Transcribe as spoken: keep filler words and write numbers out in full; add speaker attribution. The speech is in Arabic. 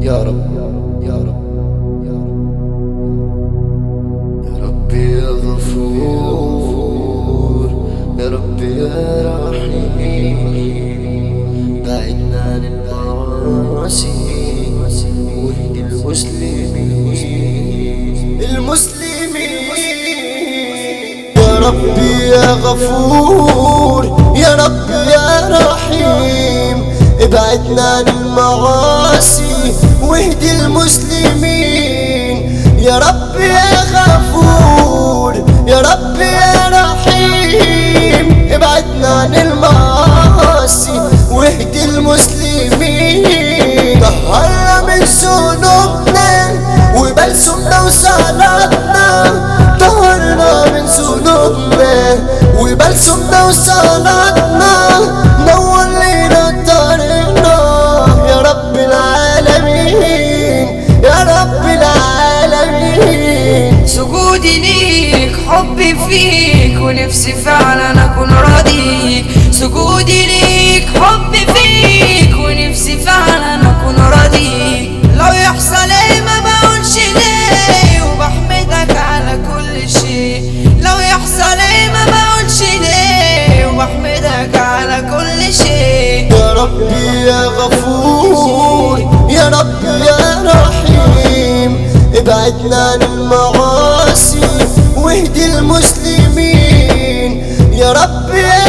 Speaker 1: يا رب يا رب يا رب يا ربي يا غفور، يا ربي يا رحيم، بعدنا عن المعاصي واهدي المسلمين المسلمين. يا ربي يا غفور، يا ربي يا رحيم، ابعدنا عن المعاصي واهدي المسلمين. يا رب يا غفور، يا رب يا رحيم، ابعدنا عن المعاصي واهدي المسلمين. طهرنا من ذنوبنا وبلسمنا وصلاتنا، طهرنا من ذنوبنا وبلسمنا وصلاتنا، نور لينا طريقنا يا رب العالمين يا رب العالمين.
Speaker 2: سجودي ليك، حبي فيك، ونفسي فعلا اكون راضيك. سجودي ليك، حبي فيك، ونفسي فعلا اكون راضيك. لو يحصل ايه ما بقولش ليه، وبحمدك على كل شيء. لو يحصل ايه ما بقولش ليه، وبحمدك على كل شيء.
Speaker 1: يا ربي يا غفور، يا ربي يا رحيم، ابعدنا عن المعاصي واهدي المسلمين. يا رب يا